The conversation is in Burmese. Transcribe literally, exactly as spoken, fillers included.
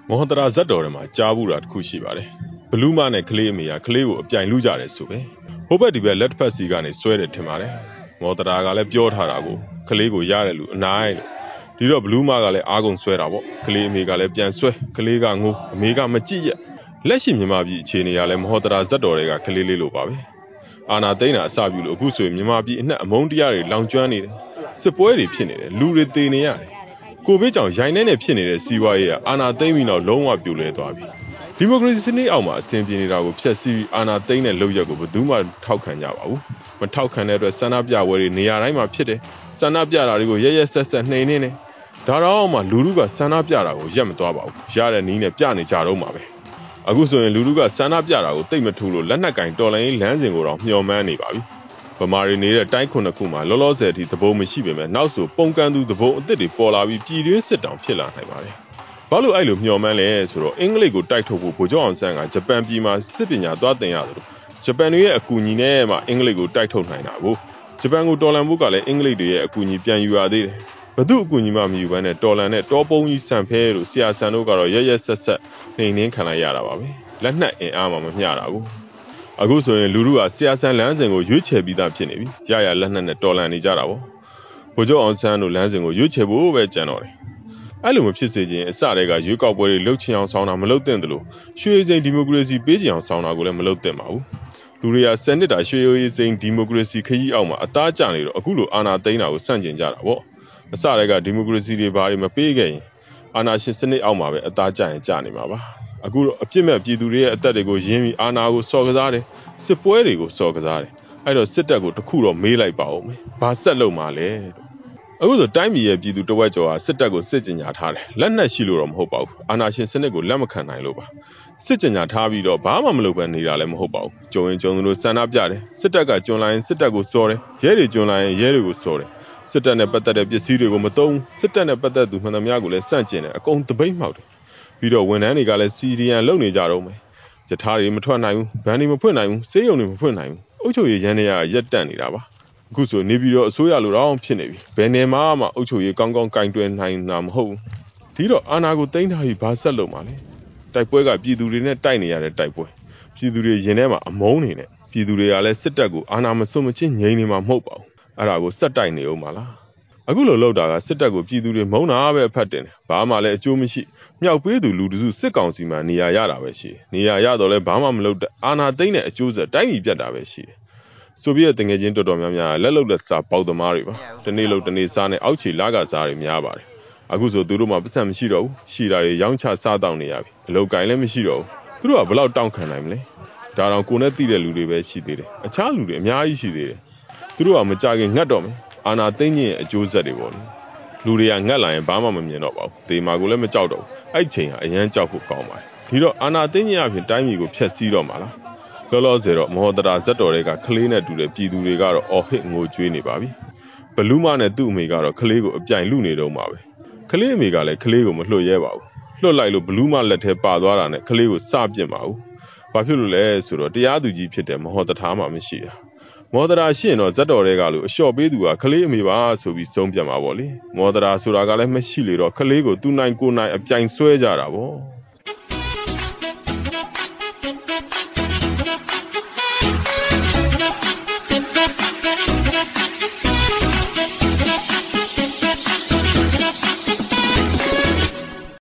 မောဟတရာဇတ်တော်ထဲမှာကြားဘူးတာတစ်ခုရှိပါတယ်ဘလူးမနဲ့ကလေးအမေကကလေးကိုအပြိုင်လူကြတယ်ဆိုပဲဟိုဘက်ဒီဘက်လက်တစ်ဖက်စီကနေဆွဲတယ်ထင်ပါတယ်မောဟတရာကလည်းပြောထားတာကိုကလေးကိုရတယ်လူအနိုင်လို့ဒီတော့ဘလူးမကလည်းအားကုန်ဆွဲတာပေါ့ကလေးအမေကလည်းပြန်ဆွဲကလေးကငိုအမေကမကြည့်ရလက်ရှိမြန်မာပြည်အခြေအနေကလည်းမောဟတရာဇတ်တော်တွေကကလေးလေးလိုပါပဲအာနာသိန်းတာအစပြုလို့အခုဆိုရင်မြန်မာပြည်အနှက်အမုန်းတရားတွေလောင်ကျွမ်းနေတယ်စစ်ပွဲတွေဖြစ်နေတယ်လူတွေသေနေရတယ်ကိုဗစ်ကြောင့်ရိုင်းနှဲနဲ့ဖြစ်နေတဲ့စီးပွားရေးကအာဏာသိမ်းပြီးတော့လုံးဝပြိုလဲသွားပြီဒီမိုကရေစီစနစ်အောက်မှာအစဉ်ပြေနေတာကိုဖျက်ဆီးအာဏာသိမ်းတဲ့လုပ်ရက်ကိုဘယ်သူမှထောက်ခံကြပါဘူးမထောက်ခံတဲ့အတွက်ဆန္ဒပြပွဲတွေနေရာတိုင်းမှာဖြစ်တယ်ဆန္ဒပြတာတွေကိုရရက်ဆက်ဆက်နှိမ်နှင်းနေဒါတော့မှလူလူကဆန္ဒပြတာကိုရက်မသွားပါဘူးရတဲ့နည်းနဲ့ပြနေကြတော့မှာပဲအခုဆိုရင်လူလူကဆန္ဒပြတာကိုတိတ်မထူလို့လက်နက်ကင်တော်လိုင်းလမ်းစဉ်ကိုတော့မျှော်မှန်းနေပါပြီဗမာတွေနေတဲ့တိုင်းခုနှစ်ခုမှာလောလောဆယ်အထိသဘုံမရှိပေမဲ့နောက်ဆိုပုံကန်သူသဘုံအစ်စ်တွေပေါ်လာပြီးပြည်တွင်းစစ်တောင်ဖြစ်လာနိုင်ပါတယ်။ဘာလို့အဲ့လိုမျှော်မှန်းလဲဆိုတော့အင်္ဂလိပ်ကိုတိုက်ထုတ်ဖို့ဗိုလ်ချုပ်အောင်ဆန်းကဂျပန်ပြည်မှာစစ်ပညာသွားသင်ရတယ်လို့ဂျပန်တွေရဲ့အကူအညီနဲ့မှအင်္ဂလိပ်ကိုတိုက်ထုတ်နိုင်တာကိုဂျပန်ကိုတော်လန်ဖို့ကလည်းအင်္ဂလိပ်တွေရဲ့အကူအညီပြန်ယူရသေးတယ်။ဘသူအကူအညီမှမယူဘဲနဲ့တော်လန်နဲ့တောပုံးကြီးဆန်ဖဲလို့ဆရာဆန်တို့ကတော့ရရက်ဆက်ဆက်နှိမ်နှင်းခံလိုက်ရတာပါပဲ။လက်နက်အင်အားမှမမျှတာဘူး။အခုဆိုရင်လူလူကဆရာဆန်လမ်းစဉ်ကိုရွေးချယ်ပြီးသားဖြစ်နေပြီရရလက်နက်နဲ့တော်လန်နေကြတာပေါ့ဗိုလ်ချုပ်အောင်ဆန်းတို့လမ်းစဉ်ကိုရွေးချယ်ဖို့ပဲကြံတော့တယ်အဲ့လိုမဖြစ်စေချင်အစတည်းကရွေးကောက်ပွဲတွေလှုပ်ချင်အောင်ဆောင်တာမလုပ်သင့်တယ်လို့ရွှေစိန်ဒီမိုကရေစီပေးချင်အောင်ဆောင်တာကိုလည်းမလုပ်သင့်ပါဘူးလူတွေကစနစ်တာရွှေရိုးစိန်ဒီမိုကရေစီခရီးအောက်မှာအသားကျနေတော့အခုလိုအာဏာသိမ်းတာကိုစန့်ကျင်ကြတာပေါ့အစတည်းကဒီမိုကရေစီတွေဘာတွေမပေးခဲ့ရင်အာဏာရှင်စနစ်အောက်မှာပဲအသားကျရင်ကျနေမှာပါအခုတော့အပြစ်မဲ့ပြည်သူတွေရဲ့အသက်တွေကိုရင်းပြီးအာဏာကိုစော်ကစားတယ်စစ်ပွဲတွေကိုစော်ကစားတယ်အဲ့တော့စစ်တပ်ကိုတခုတော့မေးလိုက်ပါဦးမယ်ဘာဆက်လုပ်မှာလဲအခုဆိုတိုင်းပြည်ရဲ့ပြည်သူတဝက်ကျော်ဟာစစ်တပ်ကိုစစ်ကြင်ညာထားတယ်လက်နက်ရှိလို့တော့မဟုတ်ပါဘူးအာဏာရှင်စနစ်ကိုလက်မခံနိုင်လို့ပါစစ်ကြင်ညာထားပြီးတော့ဘာမှမလုပ်ဘဲနေတာလည်းမဟုတ်ပါဘူးကြုံရင်ကြုံလို့ဆန္ဒပြတယ်စစ်တပ်ကကျွန်းလာရင်စစ်တပ်ကိုစော်တယ်ရဲတွေကျွန်းလာရင်ရဲတွေကိုစော်တယ်စစ်တပ်နဲ့ပတ်သက်တဲ့ပစ္စည်းတွေကိုမသုံးစစ်တပ်နဲ့ပတ်သက်သူမှန်သမျှကိုလည်းစန့်ကျင်တယ်အကုန်တပိတ်မှောက်တယ်ပြီးတော့ဝန်ထမ်းတွေကလည်းစီဒီအန်လုပ်နေကြတော့မယ်ယထာတွေမထွက်နိုင်ဘူးဗန်တွေမဖွင့်နိုင်ဘူးစေးရုံတွေမဖွင့်နိုင်ဘူးအုပ်ချုပ်ရေးရန်တွေကရက်တက်နေတာပါအခုဆိုနေပြီးတော့အစိုးရလိုတော့ဖြစ်နေပြီဘယ်နယ်မှာမှအုပ်ချုပ်ရေးကောင်းကောင်းကင်တွယ်နိုင်တာမဟုတ်ဘူးဒီတော့အာဏာကိုသိမ်းထားပြီးဘာဆက်လုပ်မှာလဲတိုက်ပွဲကပြည်သူတွေနဲ့တိုက်နေရတဲ့တိုက်ပွဲပြည်သူတွေရင်ထဲမှာအမုန်းနေနဲ့ပြည်သူတွေကလည်းစစ်တပ်ကိုအာဏာမစွန့်မချင်းငြိမ်နေမှာမဟုတ်ပါဘူးအဲ့ဒါကိုစက်တိုက်နေအောင်ပါလားအခုလိုလောက်တာကစစ်တပ်ကိုပြည်သူတွေမုန်းတာပဲအဖတ်တင်တယ်ဘာမှလည်းအကျိုးမရှိမြောက်ပေးသူလူတစုစစ်ကောင်စီမှာနေရာရတာပဲရှိတယ်နေရာရတော့လဲဘာမှမလုပ်တဲ့အာဏာသိမ်းတဲ့အကျိုးဆက်တိုင်းပြည်ပြတ်တာပဲရှိတယ်ဆိုဗီယက်တငယ်ချင်းတော်တော်များများလက်လုံလက်စားပေါက်သမားတွေပါတနေ့လုံးတနေ့စားနဲ့အောက်ခြေလာကစားတွေများပါတယ်အခုဆိုသူတို့မှပတ်စံမရှိတော့ဘူးရှိတာတွေရောင်းချစားတောင်းနေရပြီအလုပ်ကိုင်းလည်းမရှိတော့ဘူးသူတို့ကဘလောက်တောင်းခံနိုင်မလဲဒါတော့ကိုနဲ့တိတဲ့လူတွေပဲရှိသေးတယ်အခြားလူတွေအများကြီးရှိသေးတယ်သူတို့ကမကြခင်ငတ်တော့မယ်အာဏာသိမ်းခြင်းရဲ့အကျိုးဆက်တွေပေါ့လေလူတွေကငတ်လာရင်ဘာမှမမြင်တော့ပါဘူးဒေမာကိုလည်းမကြောက်တော့ဘူးအဲ့ချိန်ဟာအရန်ကြောက်ဖို့ကောင်းပါတယ်ဒီတော့အာဏာသိမ်းခြင်းအပြင်တိုင်းပြည်ကိုဖျက်ဆီးတော့မှာလားလောလောဆယ်တော့မောဟတရာဇက်တော်တွေကကလေးနဲ့တူတဲ့ပြည်သူတွေကတော့အော်ဟစ်ငိုကြွေးနေပါပြီဘလူးမနဲ့သူ့အမေကတော့ကလေးကိုအပြိုင်လူနေတော့မှာပဲကလေးအမေကလည်းကလေးကိုမလွှတ်ရဲပါဘူးလွှတ်လိုက်လို့ဘလူးမလက်ထဲပါသွားတာနဲ့ကလေးကိုစပြစ်ပါဘူးဘာဖြစ်လို့လဲဆိုတော့တရားသူကြီးဖြစ်တဲ့မောဟတရာမှမရှိတာမောဟတရာရှိရင်တော့ဇက်တော်တွေကလို့အလျှော့ပေးသူကကလေးအမေပါဆိုပြီးဆုံးပြတ်မှာပေါ့လေမောဟတရာဆိုတာကလည်းမရှိလေတော့ကလေးကိုသူ့နိုင်ကိုနိုင်အပြိုင်ဆွဲကြတာပေါ့